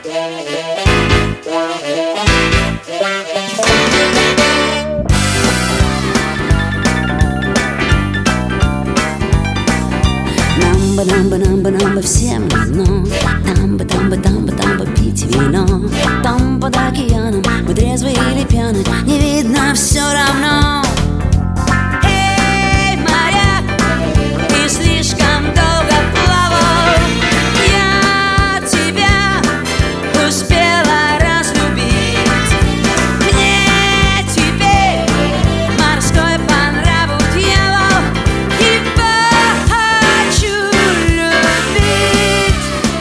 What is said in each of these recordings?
Намба всем равно. Тамба пить вино. Там под океаном мы трезвы или пьяны, не видно все равно. Эй, моряк, ты слишком долго плавал. Я тебя успела разлюбить. Мне теперь морской по нраву дьявол, и хочу любить.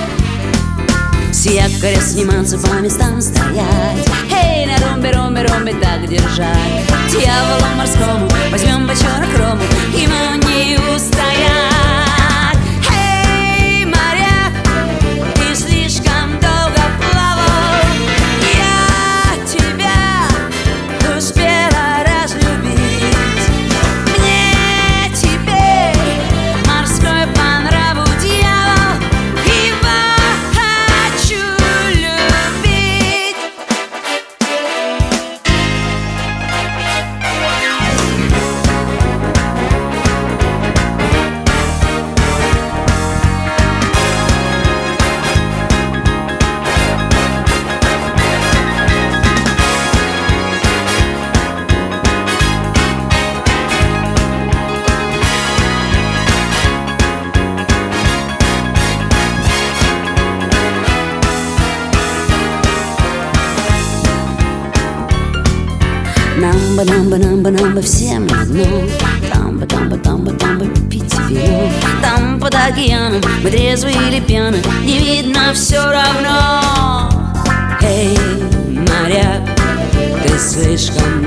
С якоря сниматься, по местам стоять. Эй, на ромбе так держать. Дьяволу морскому возьмем бочонок рому, ему не устоять. Эй, моряк, ты слишком долго плавал. Я тебя успела разлюбить. Мне теперь морской по нраву дьявол, и хочу любить. Намба всем равно. Тамба пить вино. Там под океаном мы трезвы или пьяны, не видно все равно. Эй, моряк, ты слишком